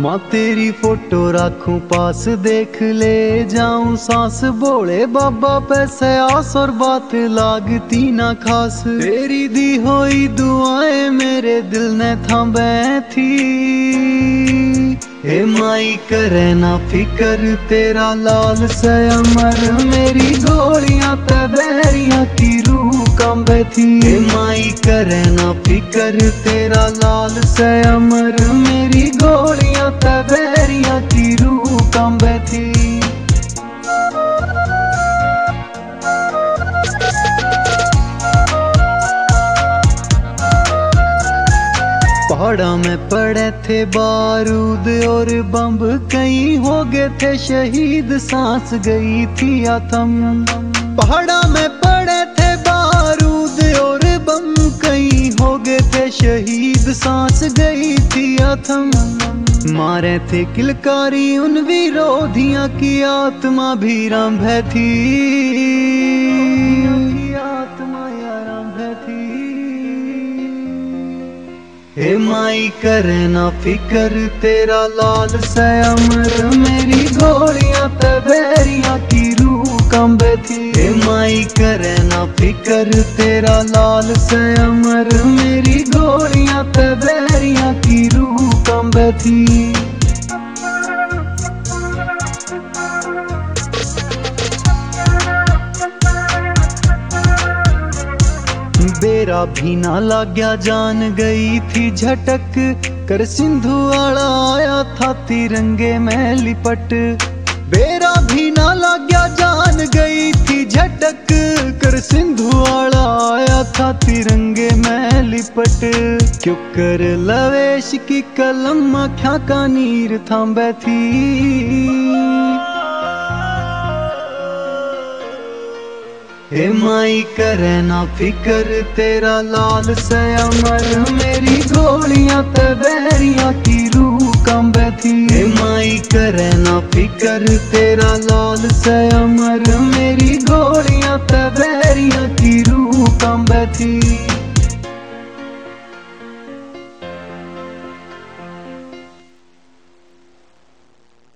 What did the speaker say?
माँ तेरी फोटो रखूं पास, देख ले जाऊं सांस। बोले बाबा पैसे आस और बात लागती ना खास। तेरी दी होई दुआएं मेरे दिल ने थांबे थी। हे माई करे ना फिकर तेरा लाल से अमर। मेरी गोलियां ते बैरियां की रूह कांबे थी। हे माई करे ना फिकर तेरा लाल से अमर। मेरी गोलियां ते बैरियां की रूह कांबे थी। पहाड़ा में पड़े थे बारूद और बम, कई हो गए थे शहीद, सांस गई थी आथम। पहाड़ा में पड़े थे बारूद और बम, कई हो गए थे शहीद, सांस गई थी आथम। मारे थे किलकारी उन विरोधियों की आत्मा भी रंभे थी। आत्मा रंभे थी। हे माई करे ना फिकर तेरा लाल से अमर। मेरी गोलियां ते बैरियां की रूह कांबे थी। हे माई करे ना फिकर तेरा लाल से अमर। मेरी गोलियां ते बैरियां की रूह कांबे थी। बेरा भी ना लाग्या जान गई थी झटक कर। सिंधु वाला आया था तिरंगे में लिपट। बेरा भी ना लाग्या जान गई थी झटक कर। सिंधु वाला आया था तिरंगे में लिपट। क्यों कर लवेश की कलम आख्या का नीर थांबे थी। हे माई करे ना फिकर तेरा लाल से अमर। मेरी गोलियां ते बैरियां की रूह कांबे थी। हे माई करे ना फिकर तेरा लाल से अमर। मेरी गोलियां ते बैरियां की रूह कांबे थी।